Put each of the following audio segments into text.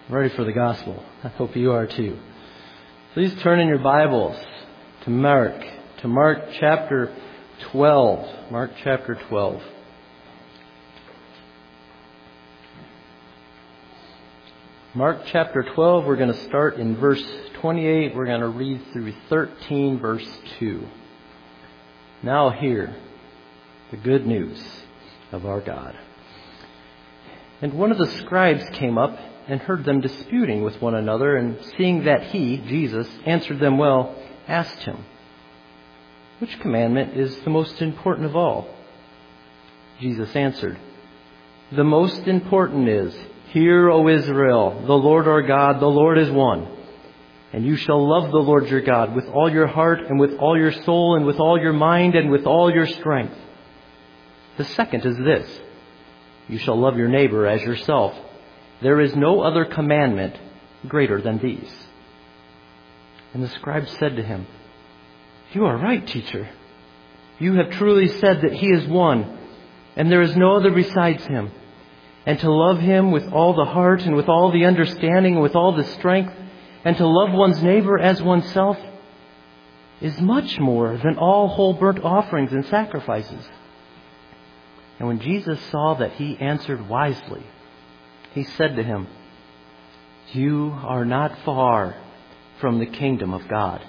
I'm ready for the gospel. I hope you are too. Please turn in your Bibles to Mark chapter 12. Mark chapter 12. Mark chapter 12, we're going to start in verse 28. We're going to read through 13, verse 2. Now hear the good news of our God. And one of the scribes came up and heard them disputing with one another, and seeing that he, Jesus, answered them well, asked him, "Which commandment is the most important of all?" Jesus answered, "The most important is, Hear, O Israel, the Lord our God, the Lord is one. And you shall love the Lord your God with all your heart and with all your soul and with all your mind and with all your strength. The second is this, you shall love your neighbor as yourself. There is no other commandment greater than these." And the scribe said to him, "You are right, teacher. You have truly said that He is one, and there is no other besides Him. And to love Him with all the heart and with all the understanding and with all the strength, and to love one's neighbor as oneself, is much more than all whole burnt offerings and sacrifices." And when Jesus saw that he answered wisely, He said to him, "You are not far from the kingdom of God."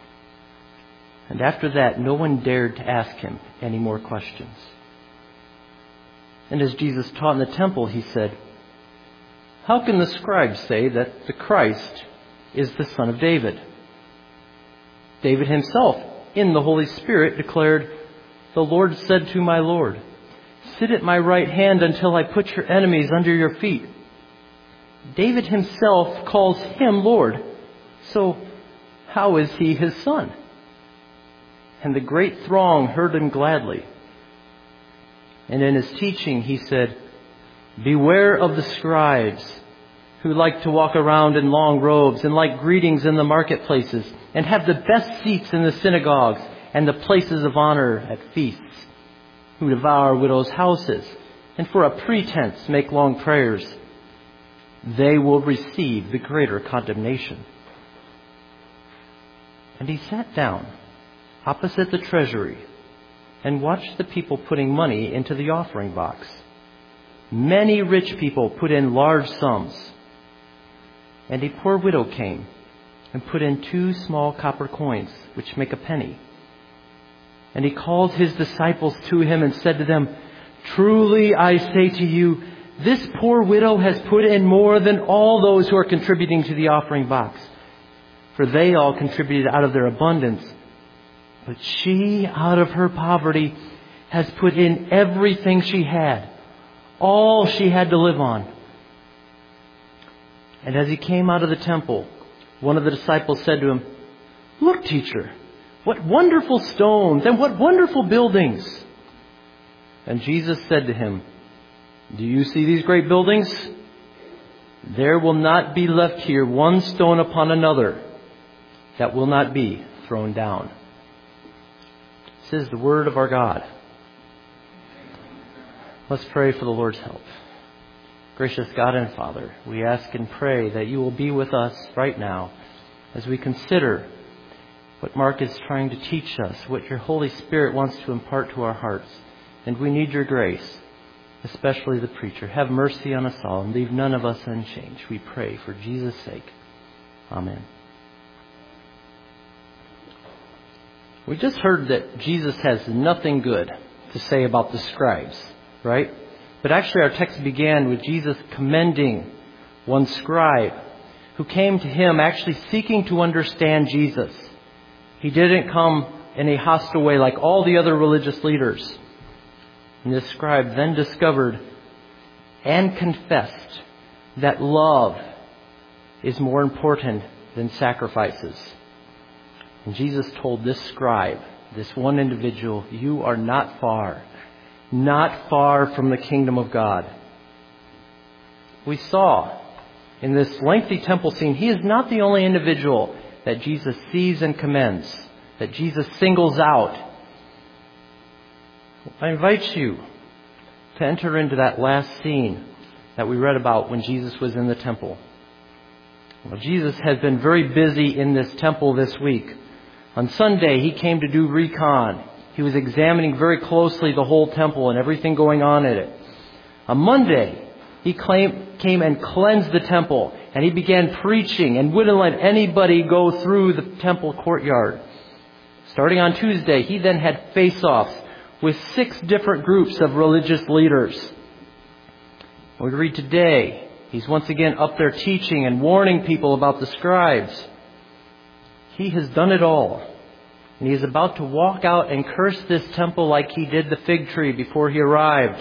And after that, no one dared to ask him any more questions. And as Jesus taught in the temple, He said, "How can the scribes say that the Christ is the son of David? David himself, in the Holy Spirit, declared, 'The Lord said to my Lord, Sit at my right hand until I put your enemies under your feet.' David himself calls Him Lord. So how is He His son?" And the great throng heard Him gladly. And in His teaching He said, "Beware of the scribes who like to walk around in long robes and like greetings in the marketplaces and have the best seats in the synagogues and the places of honor at feasts, who devour widows' houses and for a pretense make long prayers. They will receive the greater condemnation." And He sat down opposite the treasury and watched the people putting money into the offering box. Many rich people put in large sums. And a poor widow came and put in 2 small copper coins, which make a penny. And He called His disciples to Him and said to them, "Truly I say to you, this poor widow has put in more than all those who are contributing to the offering box. For they all contributed out of their abundance. But she, out of her poverty, has put in everything she had, all she had to live on." And as He came out of the temple, one of the disciples said to Him, "Look, teacher, what wonderful stones and what wonderful buildings." And Jesus said to him, "Do you see these great buildings? There will not be left here one stone upon another that will not be thrown down." This is the word of our God. Let's pray for the Lord's help. Gracious God and Father, we ask and pray that You will be with us right now as we consider what Mark is trying to teach us, what Your Holy Spirit wants to impart to our hearts. And we need Your grace, especially the preacher. Have mercy on us all and leave none of us unchanged. We pray for Jesus' sake. Amen. We just heard that Jesus has nothing good to say about the scribes, right? But actually our text began with Jesus commending one scribe who came to Him actually seeking to understand Jesus. He didn't come in a hostile way like all the other religious leaders. And this scribe then discovered and confessed that love is more important than sacrifices. And Jesus told this scribe, this one individual, "You are not far from the kingdom of God." We saw in this lengthy temple scene, he is not the only individual that Jesus sees and commends, that Jesus singles out. I invite you to enter into that last scene that we read about when Jesus was in the temple. Well, Jesus has been very busy in this temple this week. On Sunday, he came to do recon. He was examining very closely the whole temple and everything going on in it. On Monday, he came and cleansed the temple, and he began preaching and wouldn't let anybody go through the temple courtyard. Starting on Tuesday, he then had face-offs with 6 different groups of religious leaders. We read today, he's once again up there teaching and warning people about the scribes. He has done it all. And he is about to walk out and curse this temple like he did the fig tree before he arrived.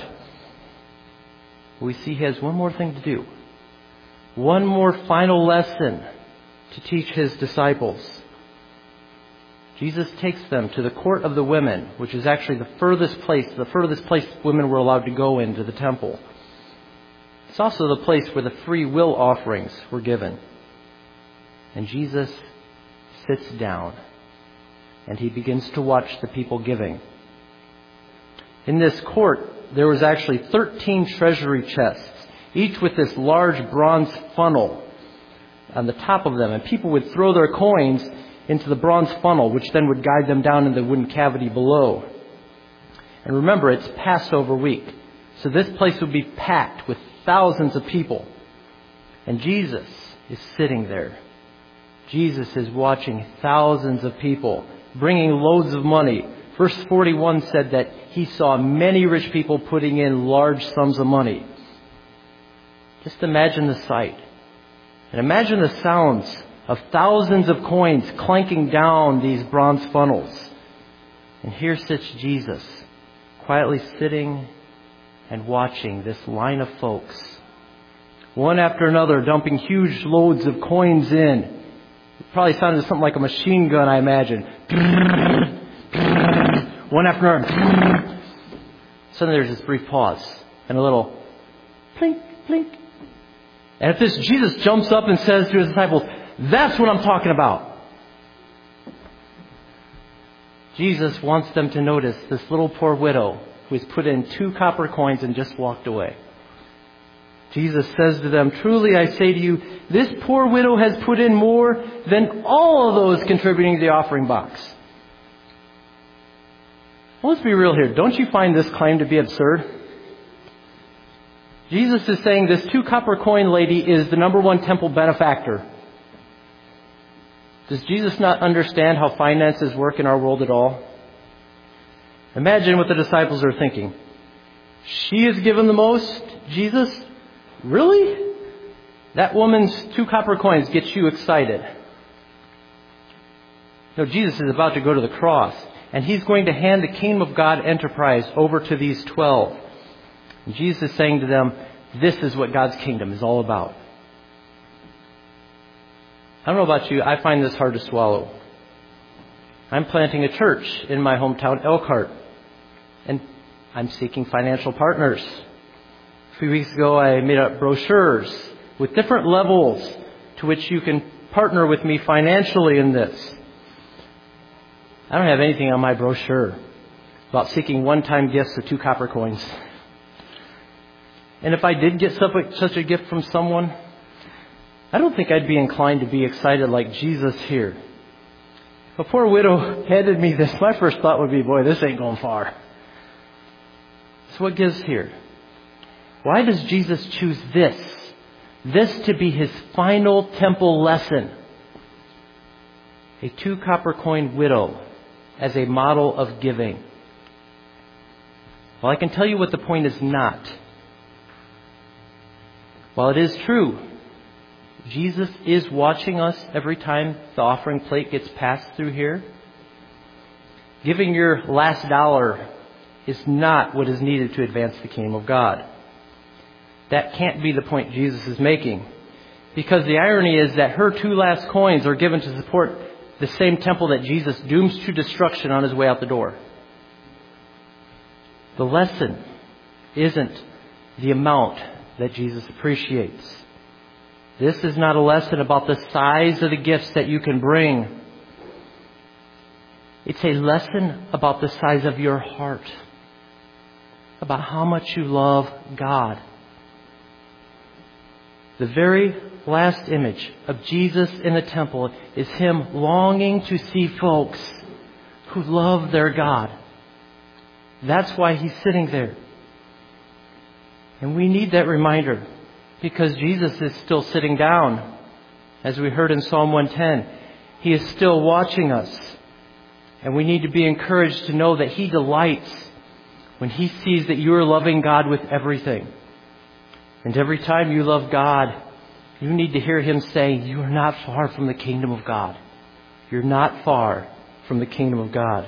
We see he has one more thing to do. One more final lesson to teach his disciples. Jesus takes them to the court of the women, which is actually the furthest place women were allowed to go into the temple. It's also the place where the free will offerings were given. And Jesus sits down and he begins to watch the people giving. In this court, there was actually 13 treasury chests, each with this large bronze funnel on the top of them. And people would throw their coins into the bronze funnel, which then would guide them down in the wooden cavity below. And remember, it's Passover week. So this place would be packed with thousands of people. And Jesus is sitting there. Jesus is watching thousands of people, bringing loads of money. Verse 41 said that he saw many rich people putting in large sums of money. Just imagine the sight. And imagine the sounds of thousands of coins clanking down these bronze funnels. And here sits Jesus, quietly sitting and watching this line of folks, one after another, dumping huge loads of coins in. It probably sounded something like a machine gun, I imagine. One after another. Suddenly there's this brief pause and a little plink, plink. And at this, Jesus jumps up and says to his disciples, "That's what I'm talking about." Jesus wants them to notice this little poor widow who has put in 2 copper coins and just walked away. Jesus says to them, "Truly I say to you, this poor widow has put in more than all of those contributing to the offering box." Well, let's be real here. Don't you find this claim to be absurd? Jesus is saying this 2 copper coin lady is the number 1 temple benefactor. Does Jesus not understand how finances work in our world at all? Imagine what the disciples are thinking. She has given the most, Jesus? Really? That woman's 2 copper coins gets you excited. No, Jesus is about to go to the cross, and he's going to hand the kingdom of God enterprise over to these 12. And Jesus is saying to them, this is what God's kingdom is all about. I don't know about you, I find this hard to swallow. I'm planting a church in my hometown, Elkhart, and I'm seeking financial partners. A few weeks ago, I made up brochures with different levels to which you can partner with me financially in this. I don't have anything on my brochure about seeking one-time gifts of 2 copper coins. And if I did get such a gift from someone, I don't think I'd be inclined to be excited like Jesus here. If a poor widow handed me this, my first thought would be, boy, this ain't going far. So what gives here? Why does Jesus choose this to be his final temple lesson? A 2 copper coin widow as a model of giving. Well, I can tell you what the point is not. While it is true, Jesus is watching us every time the offering plate gets passed through here. Giving your last dollar is not what is needed to advance the kingdom of God. That can't be the point Jesus is making. Because the irony is that her 2 last coins are given to support the same temple that Jesus dooms to destruction on his way out the door. The lesson isn't the amount that Jesus appreciates. This is not a lesson about the size of the gifts that you can bring. It's a lesson about the size of your heart, about how much you love God. The very last image of Jesus in the temple is Him longing to see folks who love their God. That's why He's sitting there. And we need that reminder because Jesus is still sitting down. As we heard in Psalm 110, He is still watching us. And we need to be encouraged to know that He delights when He sees that you are loving God with everything. And every time you love God, you need to hear Him say, you are not far from the kingdom of God. You're not far from the kingdom of God.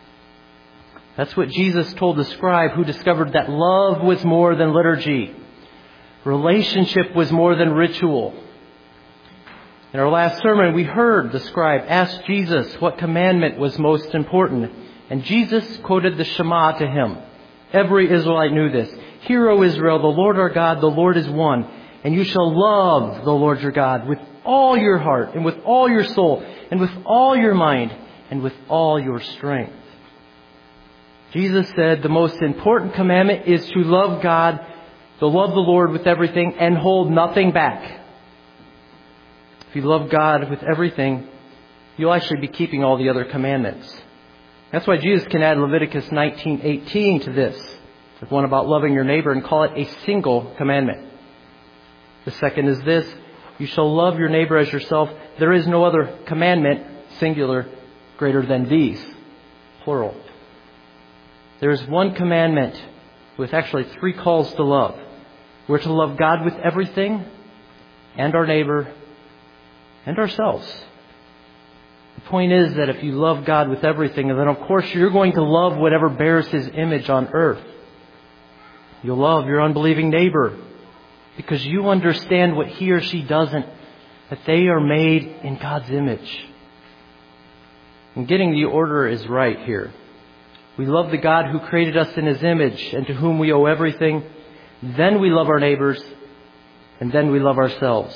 That's what Jesus told the scribe who discovered that love was more than liturgy. Relationship was more than ritual. In our last sermon, we heard the scribe ask Jesus what commandment was most important. And Jesus quoted the Shema to him. Every Israelite knew this. Hear, O Israel, the Lord our God, the Lord is one. And you shall love the Lord your God with all your heart and with all your soul and with all your mind and with all your strength. Jesus said the most important commandment is to love God, to love the Lord with everything and hold nothing back. If you love God with everything, you'll actually be keeping all the other commandments. That's why Jesus can add Leviticus 19:18 to this, the one about loving your neighbor, and call it a single commandment. The second is this: you shall love your neighbor as yourself. There is no other commandment, singular, greater than these, plural. There is one commandment with actually 3 calls to love. We're to love God with everything, and our neighbor, and ourselves. The point is that if you love God with everything, then of course you're going to love whatever bears His image on earth. You'll love your unbelieving neighbor because you understand what he or she doesn't, that they are made in God's image. And getting the order is right here. We love the God who created us in His image and to whom we owe everything. Then we love our neighbors, and then we love ourselves.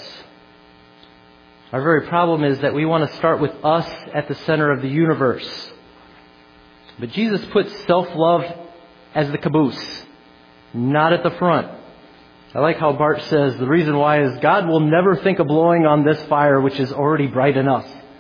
Our very problem is that we want to start with us at the center of the universe. But Jesus puts self-love as the caboose, not at the front. I like how Bart says the reason why is God will never think of blowing on this fire which is already bright enough.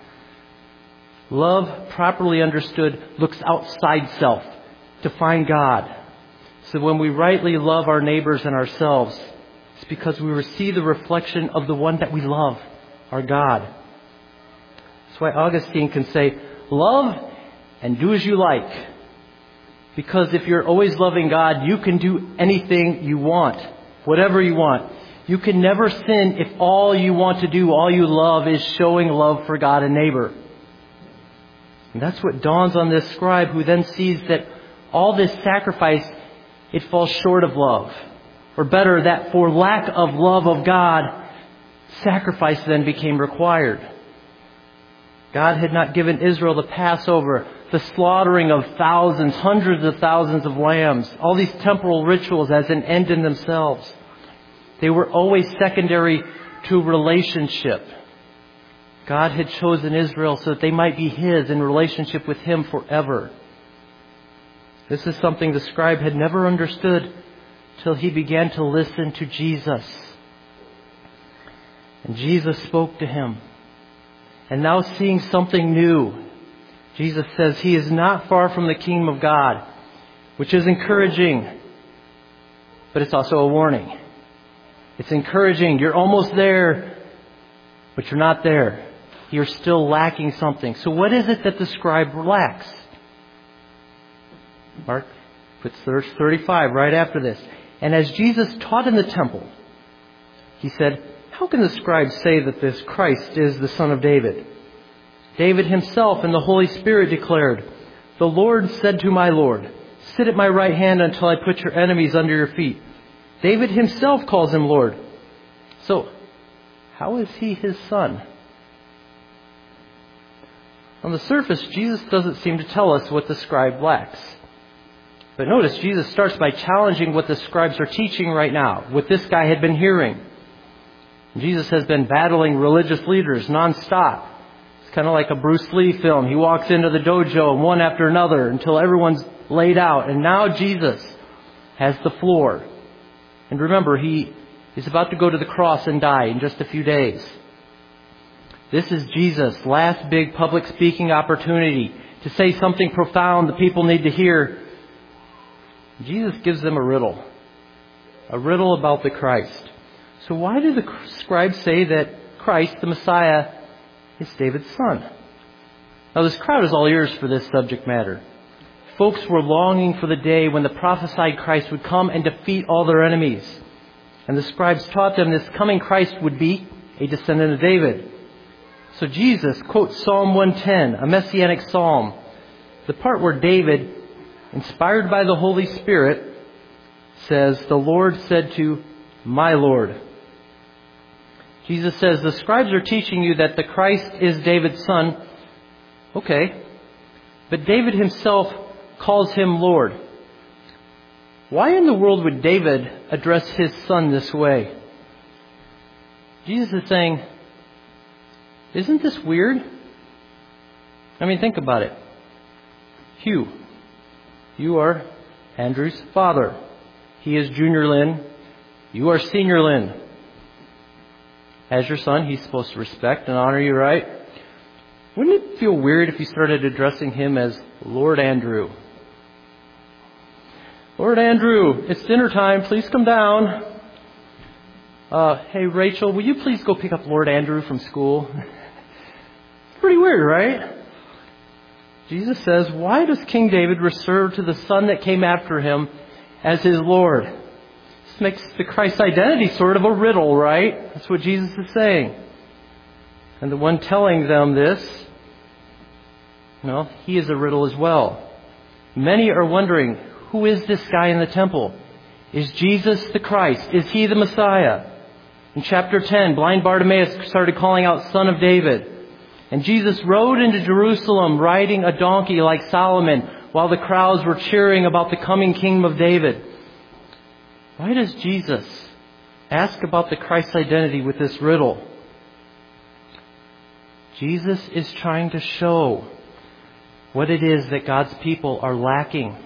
Love, properly understood, looks outside self to find God. So when we rightly love our neighbors and ourselves, it's because we receive the reflection of the one that we love, our God. That's why Augustine can say, love and do as you like. Because if you're always loving God, you can do anything you want, whatever you want. You can never sin if all you want to do, all you love, is showing love for God and neighbor. And that's what dawns on this scribe, who then sees that all this sacrifice, it falls short of love. Or better, that for lack of love of God, sacrifice then became required. God had not given Israel the Passover, the slaughtering of thousands, hundreds of thousands of lambs, all these temporal rituals as an end in themselves. They were always secondary to relationship. God had chosen Israel so that they might be His in relationship with Him forever. This is something the scribe had never understood till he began to listen to Jesus. And Jesus spoke to him. And now seeing something new, Jesus says He is not far from the kingdom of God, which is encouraging, but it's also a warning. It's encouraging. You're almost there, but you're not there. You're still lacking something. So what is it that the scribe lacks? Mark puts verse 35 right after this. And as Jesus taught in the temple, He said, how can the scribe say that this Christ is the Son of David? David himself in the Holy Spirit declared, the Lord said to my Lord, sit at my right hand until I put your enemies under your feet. David himself calls Him Lord. So, how is He His Son? On the surface, Jesus doesn't seem to tell us what the scribe lacks. But notice, Jesus starts by challenging what the scribes are teaching right now, what this guy had been hearing. Jesus has been battling religious leaders nonstop. It's kind of like a Bruce Lee film. He walks into the dojo one after another until everyone's laid out. And now Jesus has the floor. And remember, He He's about to go to the cross and die in just a few days. This is Jesus' last big public speaking opportunity to say something profound the people need to hear. Jesus gives them a riddle about the Christ. So why do the scribes say that Christ, the Messiah, is David's son? Now this crowd is all ears for this subject matter. Folks were longing for the day when the prophesied Christ would come and defeat all their enemies. And the scribes taught them this coming Christ would be a descendant of David. So Jesus quotes Psalm 110, a messianic psalm, the part where David, inspired by the Holy Spirit, says, "The Lord said to my Lord." Jesus says, the scribes are teaching you that the Christ is David's son. Okay. But David himself calls him Lord. Why in the world would David address his son this way? Jesus is saying, isn't this weird? I mean, think about it. Hugh, you are Andrew's father. He is Junior Lynn. You are Senior Lynn. As your son, he's supposed to respect and honor you, right? Wouldn't it feel weird if you started addressing him as Lord Andrew? Lord Andrew, it's dinner time. Please come down. Hey, Rachel, will you please go pick up Lord Andrew from school? It's pretty weird, right? Jesus says, why does King David refer to the son that came after him as his Lord? This makes the Christ identity sort of a riddle, right? That's what Jesus is saying. And the one telling them this, he is a riddle as well. Many are wondering, who is this guy in the temple? Is Jesus the Christ? Is he the Messiah? In chapter 10, blind Bartimaeus started calling out, Son of David. And Jesus rode into Jerusalem riding a donkey like Solomon while the crowds were cheering about the coming kingdom of David. Why does Jesus ask about the Christ's identity with this riddle? Jesus is trying to show what it is that God's people are lacking.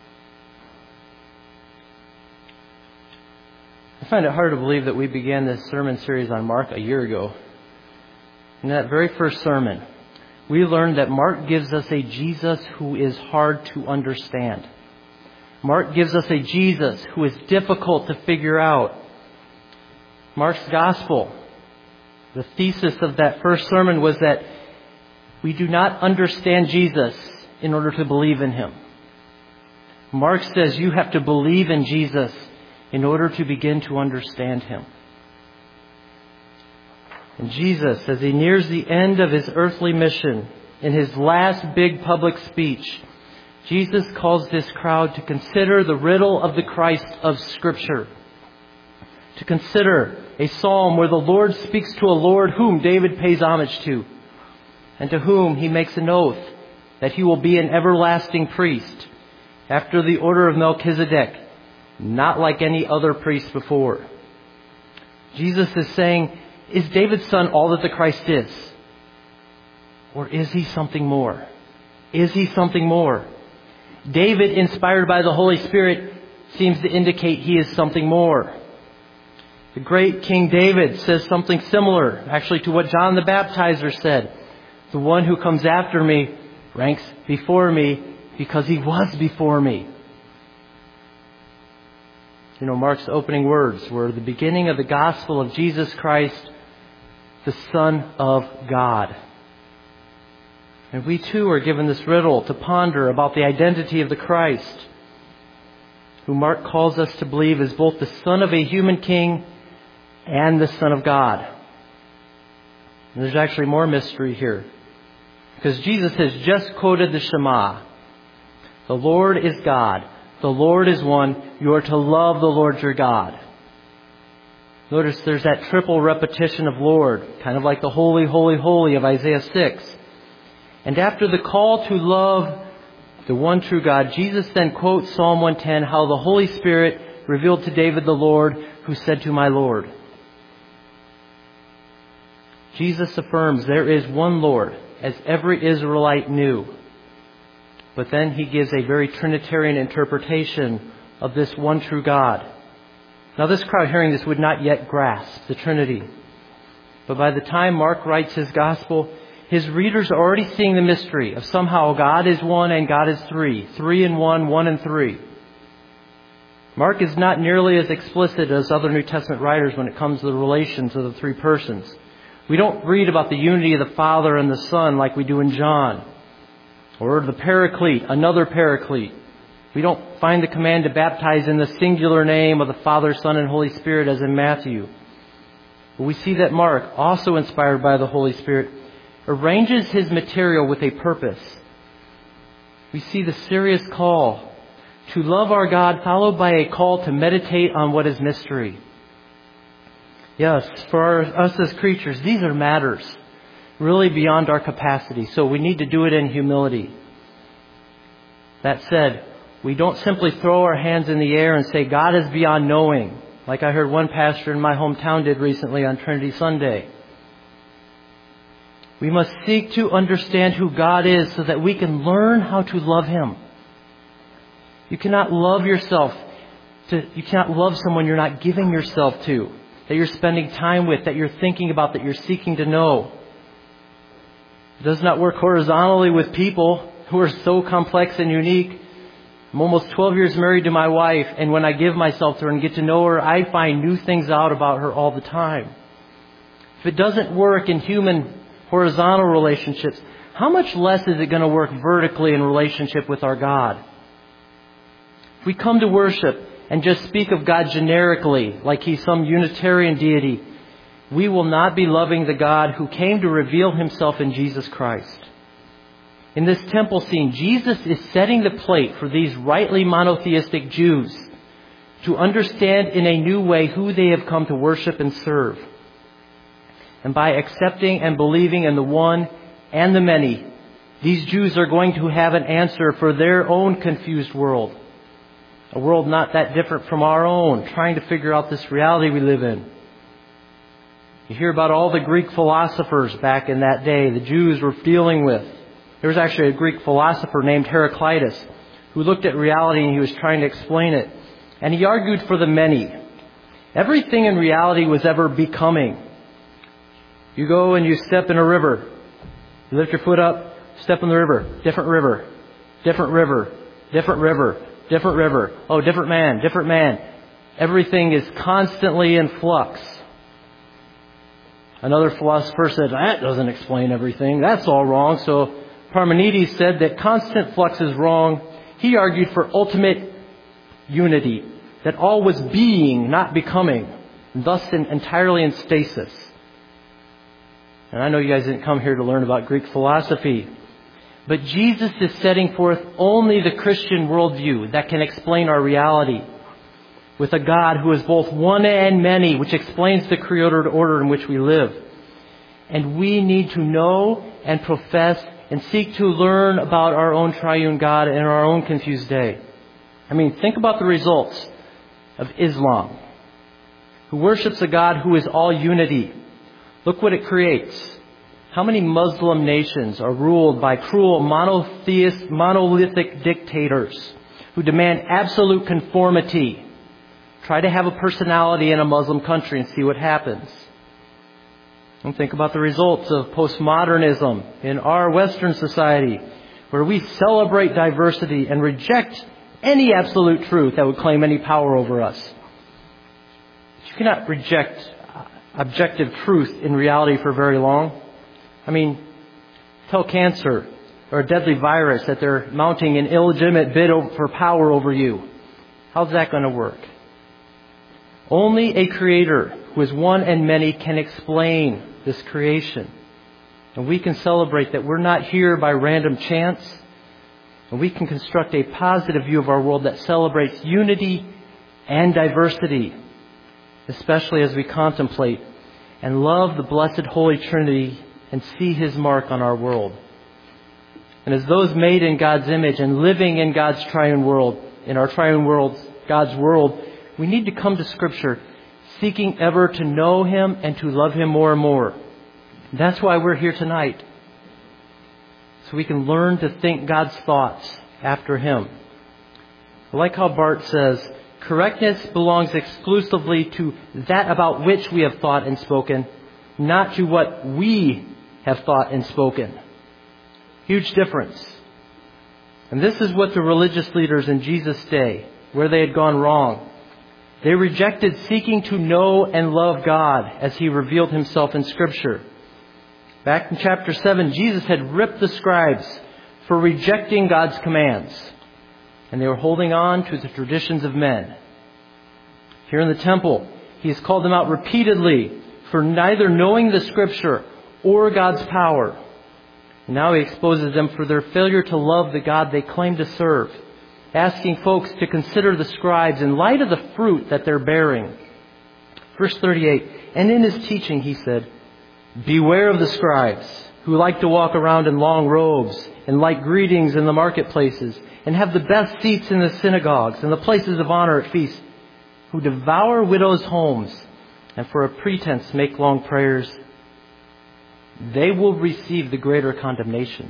I find it hard to believe that we began this sermon series on Mark a year ago. In that very first sermon, we learned that Mark gives us a Jesus who is hard to understand. Mark gives us a Jesus who is difficult to figure out. Mark's gospel, the thesis of that first sermon was that we do not understand Jesus in order to believe in him. Mark says you have to believe in Jesus in order to begin to understand him. And Jesus, as he nears the end of his earthly mission, in his last big public speech, Jesus calls this crowd to consider the riddle of the Christ of Scripture. To consider a psalm where the Lord speaks to a Lord whom David pays homage to, and to whom he makes an oath that he will be an everlasting priest after the order of Melchizedek, not like any other priest before. Jesus is saying, is David's son all that the Christ is? Or is he something more? Is he something more? David, inspired by the Holy Spirit, seems to indicate he is something more. The great King David says something similar, actually, to what John the Baptizer said. The one who comes after me ranks before me because he was before me. Mark's opening words were the beginning of the gospel of Jesus Christ, the Son of God. And we too are given this riddle to ponder about the identity of the Christ, who Mark calls us to believe is both the son of a human king and the Son of God. And there's actually more mystery here, because Jesus has just quoted the Shema. The Lord is God. The Lord is one. You are to love the Lord your God. Notice there's that triple repetition of Lord, kind of like the holy, holy, holy of Isaiah 6. And after the call to love the one true God, Jesus then quotes Psalm 110, how the Holy Spirit revealed to David the Lord, who said to my Lord. Jesus affirms there is one Lord, as every Israelite knew. But then he gives a very Trinitarian interpretation of this one true God. Now this crowd hearing this would not yet grasp the Trinity. But by the time Mark writes his gospel, his readers are already seeing the mystery of somehow God is one and God is three. 3 in 1, 1 in 3. Mark is not nearly as explicit as other New Testament writers when it comes to the relations of the three persons. We don't read about the unity of the Father and the Son like we do in John. Or the Paraclete, another Paraclete. We don't find the command to baptize in the singular name of the Father, Son, and Holy Spirit as in Matthew. But we see that Mark, also inspired by the Holy Spirit, arranges his material with a purpose. We see the serious call to love our God, followed by a call to meditate on what is mystery. Yes, for us as creatures, these are matters really beyond our capacity, so we need to do it in humility. That said, we don't simply throw our hands in the air and say, God is beyond knowing, like I heard one pastor in my hometown did recently on Trinity Sunday. We must seek to understand who God is so that we can learn how to love Him. You cannot love yourself. You cannot love someone you're not giving yourself to, that you're spending time with, that you're thinking about, that you're seeking to know. It does not work horizontally with people who are so complex and unique. I'm almost 12 years married to my wife, and when I give myself to her and get to know her, I find new things out about her all the time. If it doesn't work in human horizontal relationships, how much less is it going to work vertically in relationship with our God? If we come to worship and just speak of God generically, like He's some Unitarian deity, we will not be loving the God who came to reveal Himself in Jesus Christ. In this temple scene, Jesus is setting the plate for these rightly monotheistic Jews to understand in a new way who they have come to worship and serve. And by accepting and believing in the one and the many, these Jews are going to have an answer for their own confused world. A world not that different from our own, trying to figure out this reality we live in. You hear about all the Greek philosophers back in that day the Jews were dealing with. There was actually a Greek philosopher named Heraclitus who looked at reality and he was trying to explain it. And he argued for the many. Everything in reality was ever becoming. You go and you step in a river. You lift your foot up, step in the river. Different river. Different river. Different river. Different river. Oh, different man. Different man. Everything is constantly in flux. Another philosopher said, that doesn't explain everything. That's all wrong. So Parmenides said that constant flux is wrong. He argued for ultimate unity, that all was being, not becoming, thus entirely in stasis. And I know you guys didn't come here to learn about Greek philosophy, but Jesus is setting forth only the Christian worldview that can explain our reality, with a God who is both one and many, which explains the created order in which we live. And we need to know and profess and seek to learn about our own triune God in our own confused day. I mean, think about the results of Islam, who worships a God who is all unity. Look what it creates. How many Muslim nations are ruled by cruel, monolithic dictators who demand absolute conformity? Try to have a personality in a Muslim country and see what happens. And think about the results of postmodernism in our Western society, where we celebrate diversity and reject any absolute truth that would claim any power over us. You cannot reject objective truth in reality for very long. I mean, tell cancer or a deadly virus that they're mounting an illegitimate bid for power over you. How's that going to work? Only a creator who is one and many can explain this creation. And we can celebrate that we're not here by random chance. And we can construct a positive view of our world that celebrates unity and diversity, especially as we contemplate and love the blessed Holy Trinity and see His mark on our world. And as those made in God's image and living in God's triune world, in our triune world, God's world, we need to come to Scripture seeking ever to know Him and to love Him more and more. That's why we're here tonight. So we can learn to think God's thoughts after Him. I like how Bart says, Correctness belongs exclusively to that about which we have thought and spoken, not to what we have thought and spoken. Huge difference. And this is what the religious leaders in Jesus' day, where they had gone wrong. They rejected seeking to know and love God as He revealed Himself in Scripture. Back in chapter 7, Jesus had ripped the scribes for rejecting God's commands. And they were holding on to the traditions of men. Here in the temple, He has called them out repeatedly for neither knowing the Scripture or God's power. And now He exposes them for their failure to love the God they claim to serve, asking folks to consider the scribes in light of the fruit that they're bearing. Verse 38, and in His teaching He said, beware of the scribes who like to walk around in long robes and like greetings in the marketplaces and have the best seats in the synagogues and the places of honor at feasts, who devour widows' homes and for a pretense make long prayers. They will receive the greater condemnation.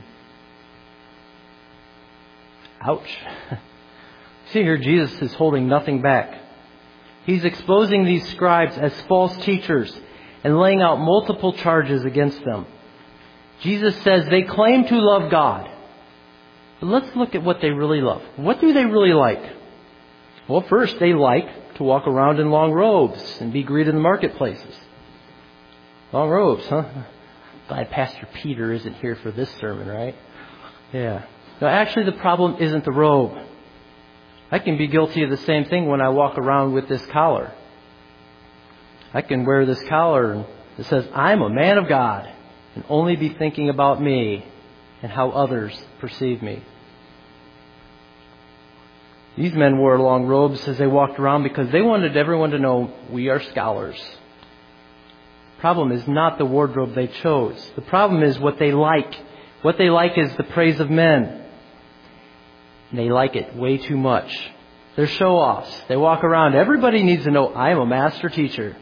Ouch. See here, Jesus is holding nothing back. He's exposing these scribes as false teachers and laying out multiple charges against them. Jesus says they claim to love God. But let's look at what they really love. What do they really like? Well, first, they like to walk around in long robes and be greeted in the marketplaces. Long robes, huh? Glad Pastor Peter isn't here for this sermon, right? Yeah. No, actually, the problem isn't the robe. I can be guilty of the same thing when I walk around with this collar. I can wear this collar that says, I'm a man of God, and only be thinking about me and how others perceive me. These men wore long robes as they walked around because they wanted everyone to know we are scholars. The problem is not the wardrobe they chose. The problem is what they like. What they like is the praise of men. They like it way too much. They're show-offs. They walk around. Everybody needs to know I am a master teacher.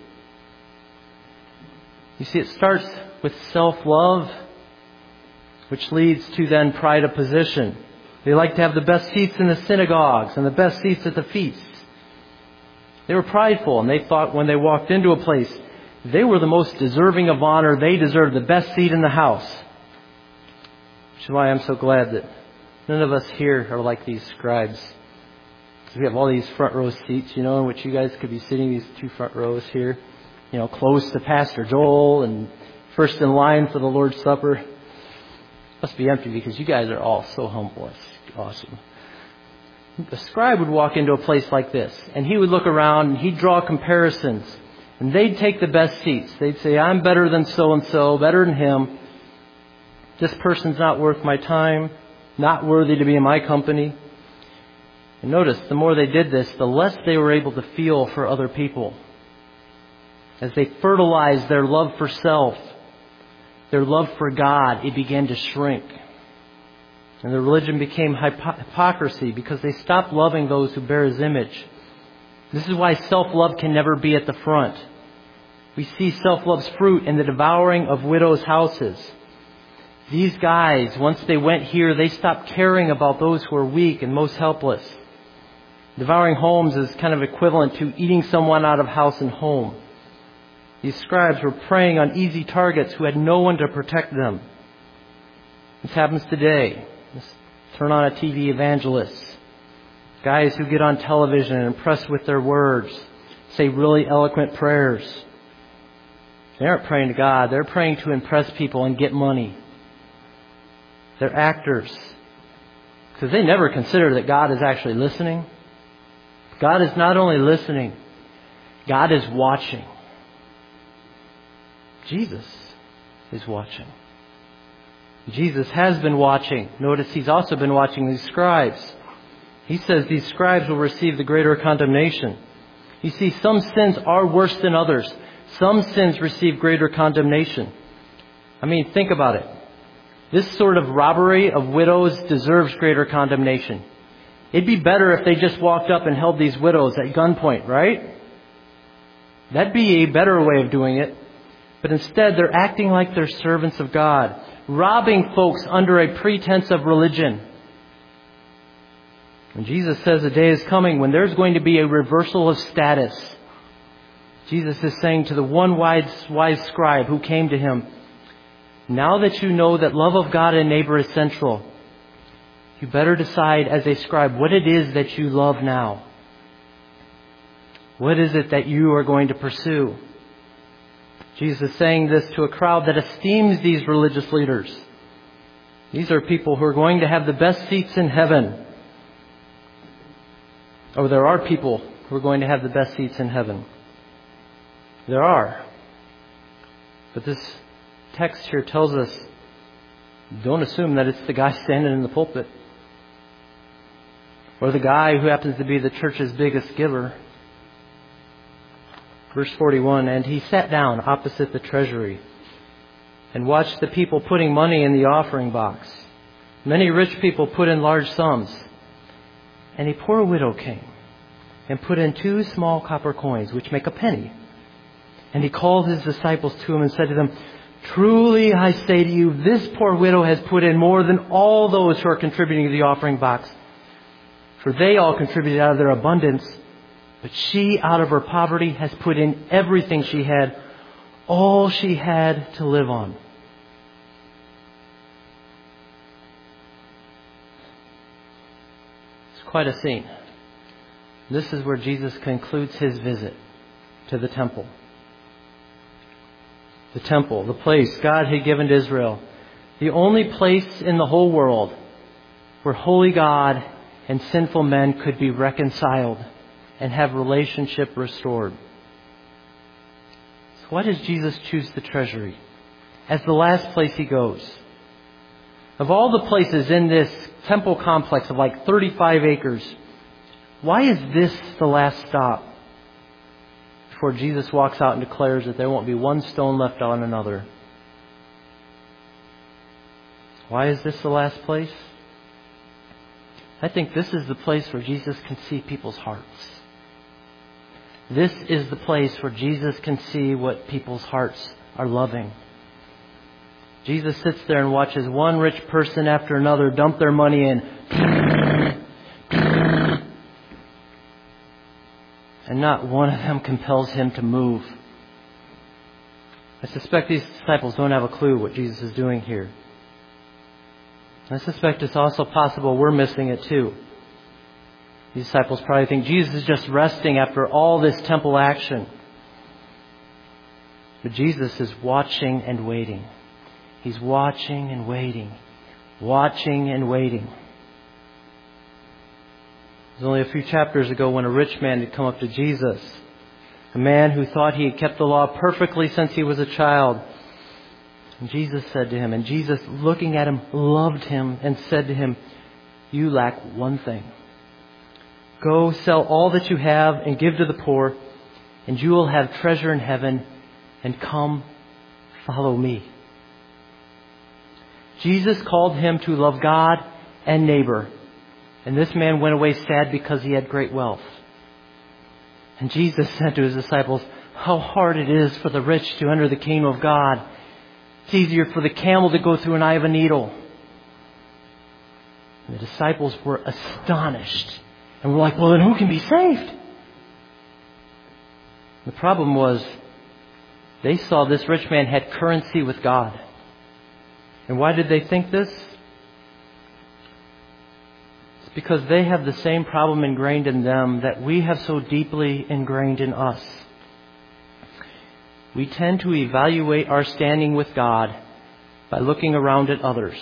You see, it starts with self-love, which leads to then pride of position. They like to have the best seats in the synagogues and the best seats at the feasts. They were prideful, and they thought when they walked into a place, they were the most deserving of honor. They deserved the best seat in the house. Which is why I'm so glad that none of us here are like these scribes. Because we have all these front row seats, in which you guys could be sitting, these two front rows here, close to Pastor Joel and first in line for the Lord's Supper. Must be empty because you guys are all so humble. It's awesome. The scribe would walk into a place like this, and he would look around and he'd draw comparisons. And they'd take the best seats. They'd say, I'm better than so-and-so, better than him. This person's not worth my time, not worthy to be in my company. And notice, the more they did this, the less they were able to feel for other people. As they fertilized their love for self, their love for God, it began to shrink. And their religion became hypocrisy because they stopped loving those who bear His image. This is why self-love can never be at the front. We see self-love's fruit in the devouring of widows' houses. These guys, once they went here, they stopped caring about those who are weak and most helpless. Devouring homes is kind of equivalent to eating someone out of house and home. These scribes were preying on easy targets who had no one to protect them. This happens today. Let's turn on a TV evangelist. Guys who get on television and impress with their words, say really eloquent prayers. They aren't praying to God. They're praying to impress people and get money. They're actors. Because they never consider that God is actually listening. God is not only listening, God is watching. Jesus is watching. Jesus has been watching. Notice He's also been watching these scribes. He says these scribes will receive the greater condemnation. You see, some sins are worse than others. Some sins receive greater condemnation. I mean, think about it. This sort of robbery of widows deserves greater condemnation. It'd be better if they just walked up and held these widows at gunpoint, right? That'd be a better way of doing it. But instead, they're acting like they're servants of God, robbing folks under a pretense of religion. And Jesus says a day is coming when there's going to be a reversal of status. Jesus is saying to the one wise scribe who came to him, now that you know that love of God and neighbor is central, you better decide as a scribe what it is that you love now. What is it that you are going to pursue? Jesus is saying this to a crowd that esteems these religious leaders. These are people who are going to have the best seats in heaven. Or there are people who are going to have the best seats in heaven. There are. But this text here tells us, don't assume that it's the guy standing in the pulpit. Or the guy who happens to be the church's biggest giver. Verse 41, and he sat down opposite the treasury and watched the people putting money in the offering box. Many rich people put in large sums. And a poor widow came and put in 2 small copper coins, which make a penny. And he called his disciples to him and said to them, truly I say to you, this poor widow has put in more than all those who are contributing to the offering box. For they all contributed out of their abundance, but she out of her poverty has put in everything she had, all she had to live on. It's quite a scene. This is where Jesus concludes his visit to the temple. The temple, the place God had given to Israel. The only place in the whole world where holy God and sinful men could be reconciled and have relationship restored. So why does Jesus choose the treasury as the last place he goes? Of all the places in this temple complex of like 35 acres, why is this the last stop before Jesus walks out and declares that there won't be one stone left on another? Why is this the last place? I think this is the place where Jesus can see people's hearts. This is the place where Jesus can see what people's hearts are loving. Jesus sits there and watches one rich person after another dump their money in. And not one of them compels him to move. I suspect these disciples don't have a clue what Jesus is doing here. I suspect it's also possible we're missing it too. These disciples probably think Jesus is just resting after all this temple action. But Jesus is watching and waiting. He's watching and waiting. Watching and waiting. It was only a few chapters ago when a rich man had come up to Jesus. A man who thought he had kept the law perfectly since he was a child. And Jesus said to him, and Jesus, looking at him, loved him and said to him, you lack one thing. Go sell all that you have and give to the poor, and you will have treasure in heaven, and come, follow me. Jesus called him to love God and neighbor. And this man went away sad because he had great wealth. And Jesus said to his disciples, how hard it is for the rich to enter the kingdom of God. It's easier for the camel to go through an eye of a needle. And the disciples were astonished. And were like, well, then who can be saved? The problem was, they saw this rich man had currency with God. And why did they think this? It's because they have the same problem ingrained in them that we have so deeply ingrained in us. We tend to evaluate our standing with God by looking around at others.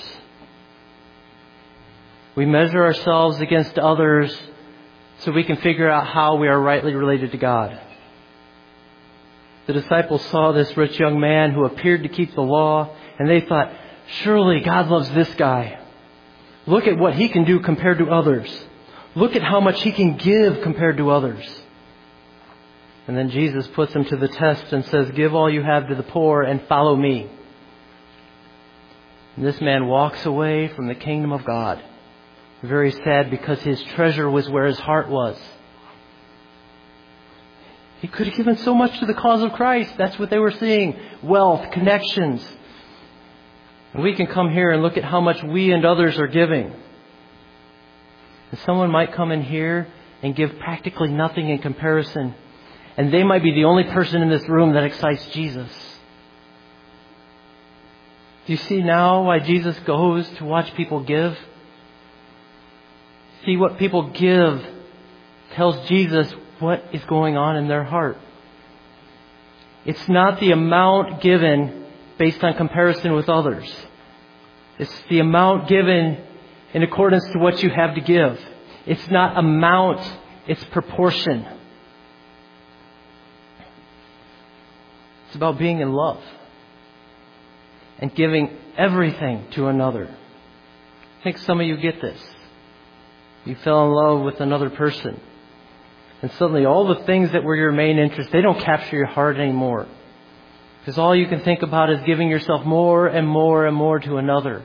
We measure ourselves against others so we can figure out how we are rightly related to God. The disciples saw this rich young man who appeared to keep the law, and they thought, surely God loves this guy. Look at what he can do compared to others. Look at how much he can give compared to others. And then Jesus puts them to the test and says, give all you have to the poor and follow me. And this man walks away from the kingdom of God. Very sad because his treasure was where his heart was. He could have given so much to the cause of Christ. That's what they were seeing. Wealth, connections. And we can come here and look at how much we and others are giving. And someone might come in here and give practically nothing in comparison. And they might be the only person in this room that excites Jesus. Do you see now why Jesus goes to watch people give? See, what people give tells Jesus what is going on in their heart. It's not the amount given based on comparison with others. It's the amount given in accordance to what you have to give. It's not amount, it's proportion. It's about being in love and giving everything to another. I think some of you get this. You fell in love with another person. And suddenly all the things that were your main interest, they don't capture your heart anymore. Because all you can think about is giving yourself more and more and more to another.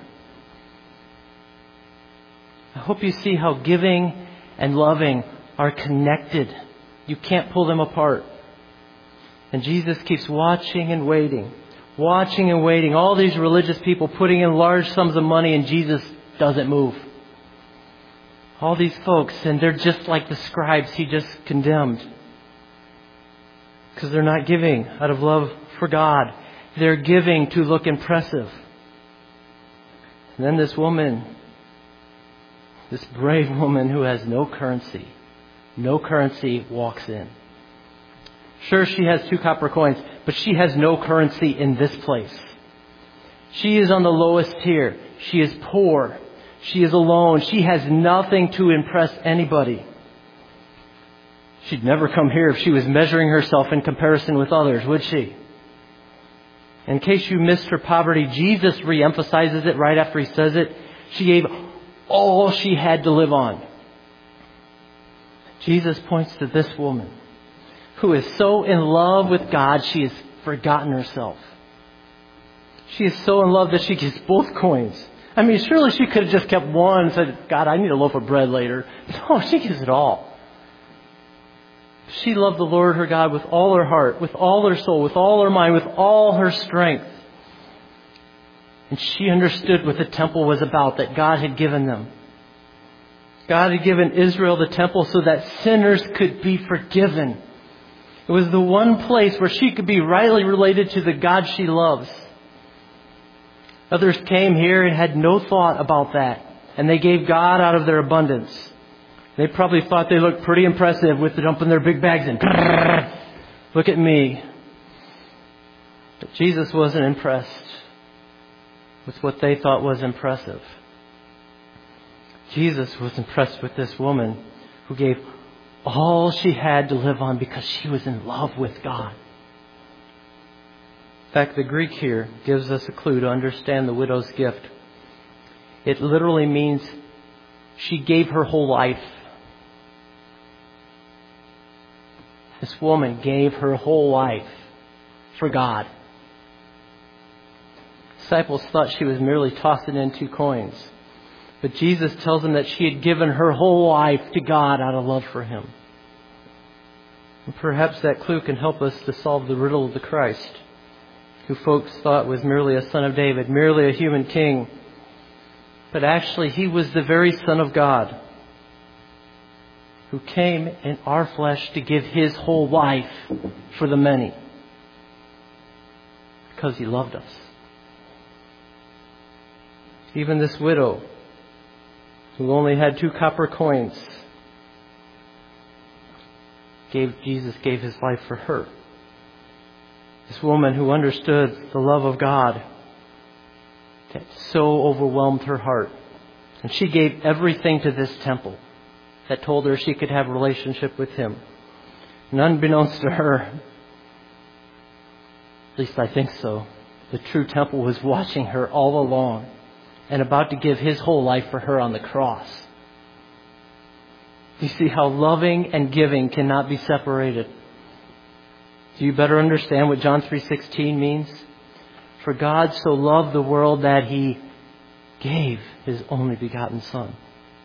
I hope you see how giving and loving are connected. You can't pull them apart. And Jesus keeps watching and waiting. Watching and waiting. All these religious people putting in large sums of money and Jesus doesn't move. All these folks, and they're just like the scribes he just condemned. Because they're not giving out of love for God. They're giving to look impressive. And then this woman, this brave woman who has no currency, walks in. Sure, she has 2 copper coins, but she has no currency in this place. She is on the lowest tier. She is poor. She is alone. She has nothing to impress anybody. She'd never come here if she was measuring herself in comparison with others, would she? In case you missed her poverty, Jesus reemphasizes it right after he says it. She gave all she had to live on. Jesus points to this woman who is so in love with God, she has forgotten herself. She is so in love that she gives both coins. I mean, surely she could have just kept one and said, God, I need a loaf of bread later. No, she gives it all. She loved the Lord her God with all her heart, with all her soul, with all her mind, with all her strength. And she understood what the temple was about, that God had given them. God had given Israel the temple so that sinners could be forgiven. It was the one place where she could be rightly related to the God she loves. Others came here and had no thought about that. And they gave God out of their abundance. They probably thought they looked pretty impressive with dumping their big bags in. Look at me. But Jesus wasn't impressed with what they thought was impressive. Jesus was impressed with this woman who gave all she had to live on because she was in love with God. In fact, the Greek here gives us a clue to understand the widow's gift. It literally means she gave her whole life. This woman gave her whole life for God. Disciples thought she was merely tossing in 2 coins. But Jesus tells them that she had given her whole life to God out of love for Him. And perhaps that clue can help us to solve the riddle of the Christ, who folks thought was merely a son of David, merely a human king. But actually, He was the very Son of God, who came in our flesh to give His whole life for the many, because He loved us. Even this widow, who only had 2 copper coins, Jesus gave His life for her. This woman who understood the love of God that so overwhelmed her heart. And she gave everything to this temple that told her she could have a relationship with Him. And unbeknownst to her, at least I think so, the true temple was watching her all along and about to give His whole life for her on the cross. You see how loving and giving cannot be separated. Do you better understand what John 3:16 means? For God so loved the world that He gave His only begotten Son.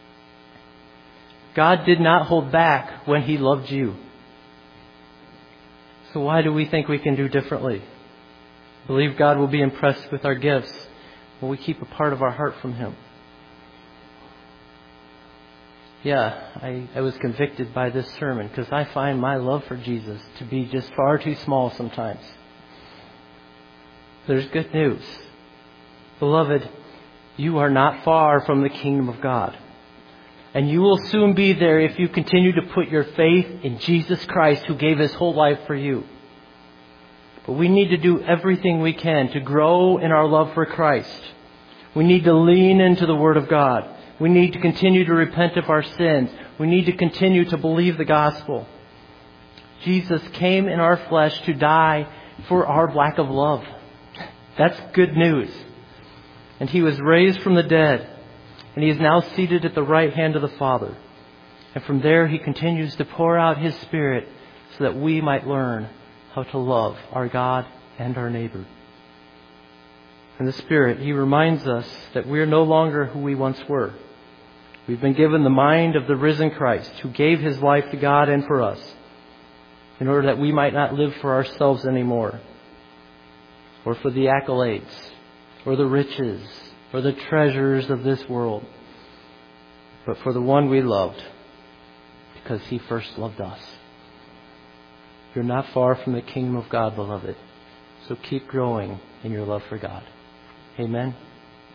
God did not hold back when He loved you. So why do we think we can do differently? Believe God will be impressed with our gifts when we keep a part of our heart from Him. I was convicted by this sermon because I find my love for Jesus to be just far too small sometimes. There's good news. Beloved, you are not far from the kingdom of God. And you will soon be there if you continue to put your faith in Jesus Christ, who gave His whole life for you. But we need to do everything we can to grow in our love for Christ. We need to lean into the Word of God. We need to continue to repent of our sins. We need to continue to believe the gospel. Jesus came in our flesh to die for our lack of love. That's good news. And He was raised from the dead. And He is now seated at the right hand of the Father. And from there He continues to pour out His Spirit so that we might learn how to love our God and our neighbor. In the Spirit, He reminds us that we are no longer who we once were. We've been given the mind of the risen Christ, who gave His life to God and for us, in order that we might not live for ourselves anymore, or for the accolades, or the riches, or the treasures of this world, but for the one we loved, because He first loved us. You're not far from the kingdom of God, beloved, so keep growing in your love for God. Amen.